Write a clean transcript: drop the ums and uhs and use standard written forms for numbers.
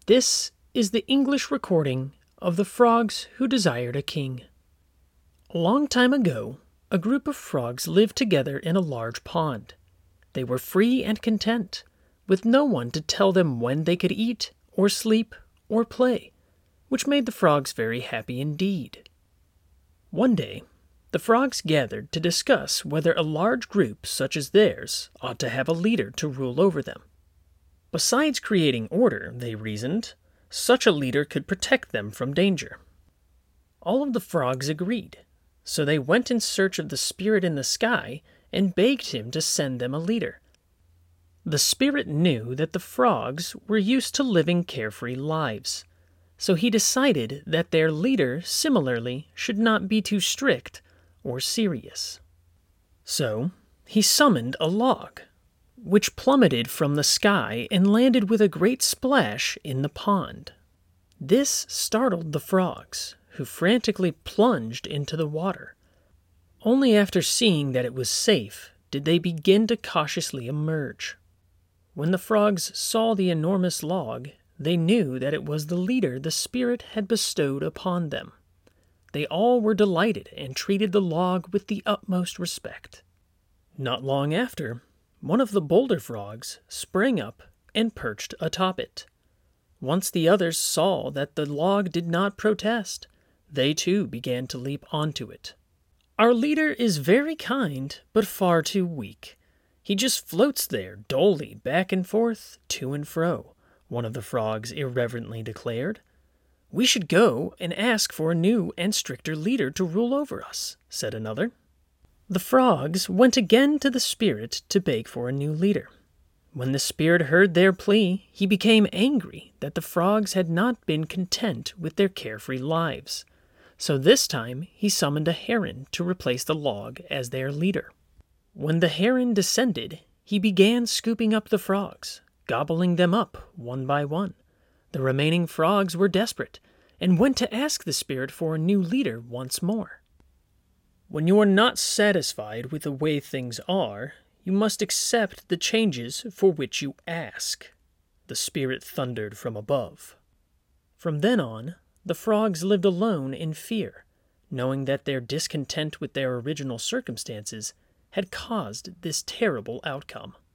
This is the English recording of The Frogs Who Desired a King. A long time ago, a group of frogs lived together in a large pond. They were free and content, with no one to tell them when they could eat, or sleep, or play, which made the frogs very happy indeed. One day, the frogs gathered to discuss whether a large group such as theirs ought to have a leader to rule over them. Besides creating order, they reasoned, such a leader could protect them from danger. All of the frogs agreed, so they went in search of the spirit in the sky and begged him to send them a leader. The spirit knew that the frogs were used to living carefree lives, so he decided that their leader similarly should not be too strict or serious. So he summoned a log, which plummeted from the sky and landed with a great splash in the pond. This startled the frogs, who frantically plunged into the water. Only after seeing that it was safe did they begin to cautiously emerge. When the frogs saw the enormous log, they knew that it was the leader the spirit had bestowed upon them. They all were delighted and treated the log with the utmost respect. Not long after, one of the bolder frogs sprang up and perched atop it. Once the others saw that the log did not protest, they too began to leap onto it. "Our leader is very kind, but far too weak. He just floats there dully back and forth, to and fro," one of the frogs irreverently declared. "We should go and ask for a new and stricter leader to rule over us," said another. The frogs went again to the spirit to beg for a new leader. When the spirit heard their plea, he became angry that the frogs had not been content with their carefree lives. So this time he summoned a heron to replace the log as their leader. When the heron descended, he began scooping up the frogs, gobbling them up one by one. The remaining frogs were desperate and went to ask the spirit for a new leader once more. "When you are not satisfied with the way things are, you must accept the changes for which you ask," the spirit thundered from above. From then on, the frogs lived alone in fear, knowing that their discontent with their original circumstances had caused this terrible outcome.